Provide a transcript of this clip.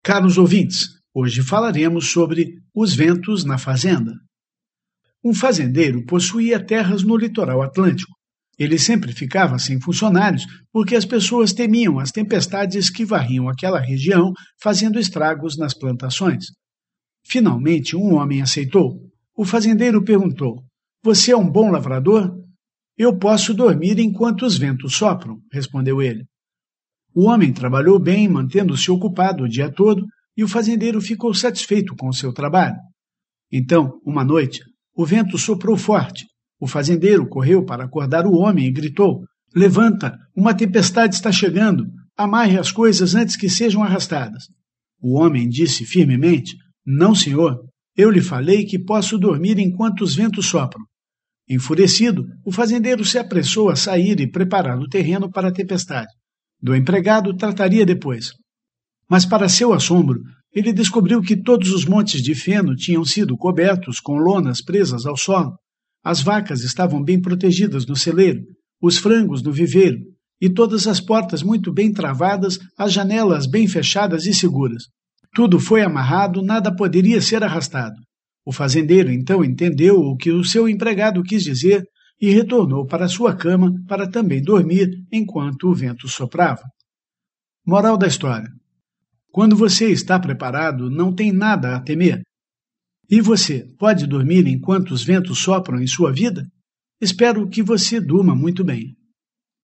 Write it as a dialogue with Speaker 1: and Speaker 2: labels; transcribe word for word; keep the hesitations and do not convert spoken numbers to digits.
Speaker 1: Caros ouvintes, hoje falaremos sobre os ventos na fazenda. Um fazendeiro possuía terras no litoral atlântico. Ele sempre ficava sem funcionários porque as pessoas temiam as tempestades que varriam aquela região, fazendo estragos nas plantações. Finalmente, um homem aceitou. O fazendeiro perguntou: "Você é um bom lavrador?" "Eu posso dormir enquanto os ventos sopram", respondeu ele. O homem trabalhou bem, mantendo-se ocupado o dia todo, e o fazendeiro ficou satisfeito com o seu trabalho. Então, uma noite, o vento soprou forte. O fazendeiro correu para acordar o homem e gritou: "Levanta, uma tempestade está chegando. Amarre as coisas antes que sejam arrastadas." O homem disse firmemente: "Não, senhor. Eu lhe falei que posso dormir enquanto os ventos sopram." Enfurecido, o fazendeiro se apressou a sair e preparar o terreno para a tempestade. Do empregado trataria depois. Mas, para seu assombro, ele descobriu que todos os montes de feno tinham sido cobertos com lonas presas ao solo. As vacas estavam bem protegidas no celeiro, os frangos no viveiro, e todas as portas muito bem travadas, as janelas bem fechadas e seguras. Tudo foi amarrado, nada poderia ser arrastado. O fazendeiro então entendeu o que o seu empregado quis dizer e retornou para sua cama para também dormir enquanto o vento soprava. Moral da história: quando você está preparado, não tem nada a temer. E você pode dormir enquanto os ventos sopram em sua vida? Espero que você durma muito bem.